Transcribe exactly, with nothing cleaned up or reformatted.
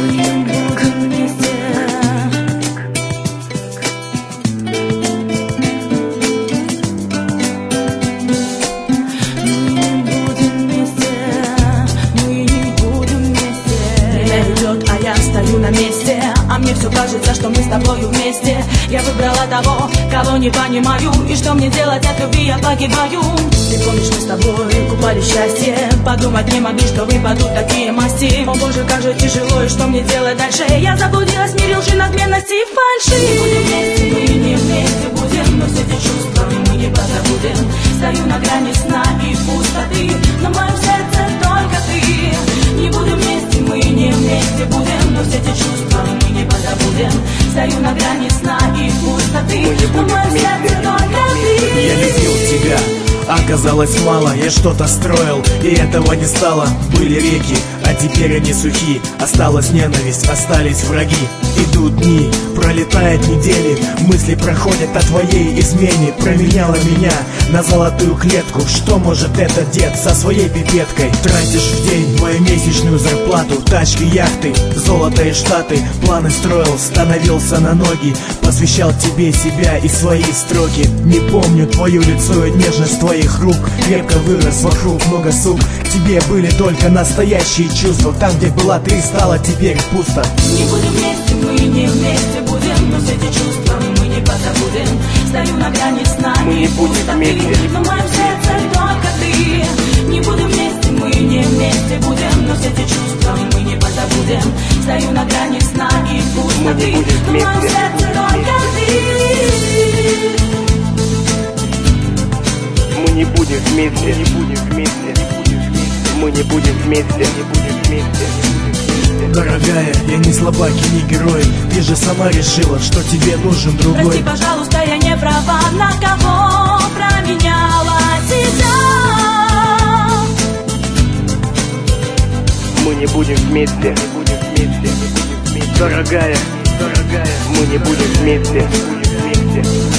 На месте, а мне все кажется, что мы с тобою вместе. Я выбрала того, кого не понимаю, и что мне делать от любви, я погибаю. Ты помнишь, мы с тобой купали счастье, подумать не могли, что выпадут такие масти. О боже, как же тяжело, и что мне делать дальше? Я заблудилась в мире лжи, надменности и фальши. Мы будем вместе, мы не вместе будем, но все эти чувства мы не позабудем. Стою на грани сна и пустоты, но в моем сердце только ты. Не будем вместе, мы не вместе будем, но все эти чувства мы не позабудем. Стою на грани сна и пустоты, но в моем сердце только ты. Я любил тебя, оказалось мало, я что-то строил, и этого не стало. Были реки, а теперь они сухи. Осталась ненависть, остались враги. Идут дни, пролетают недели, мысли проходят о твоей измене. Променяла меня на золотую клетку. Что может этот дед со своей пипеткой? Тратишь в день мою месячную зарплату, тачки, яхты, золото и штаты. Планы строил, становился на ноги, посвящал тебе себя и свои строки. Не помню твое лицо и нежность твоих рук. Крепко вырос вокруг много сук. Тебе были только настоящие чувства. Там, где была ты, стало теперь пусто. Не будем вместе, мы не вместе будем, но все эти чувства мы не позабудем. Стою на грани сна и пустоты, но в моем сердце только ты. Не будем вместе, мы не вместе будем, но все эти чувства мы не позабудем. Стою на грани сна и пустоты, но в моем сердце только ты. Мы не будем вместе, не будем вместе, мы не будем вместе, не будем вместе. Дорогая, я не слабак и не герой. Ты же сама решила, что тебе нужен другой. Прости, пожалуйста, я не права, на кого променяла себя. Мы не будем вместе, не будем вместе, не будем вместе. Дорогая, дорогая, мы не будем вместе, не будем вместе.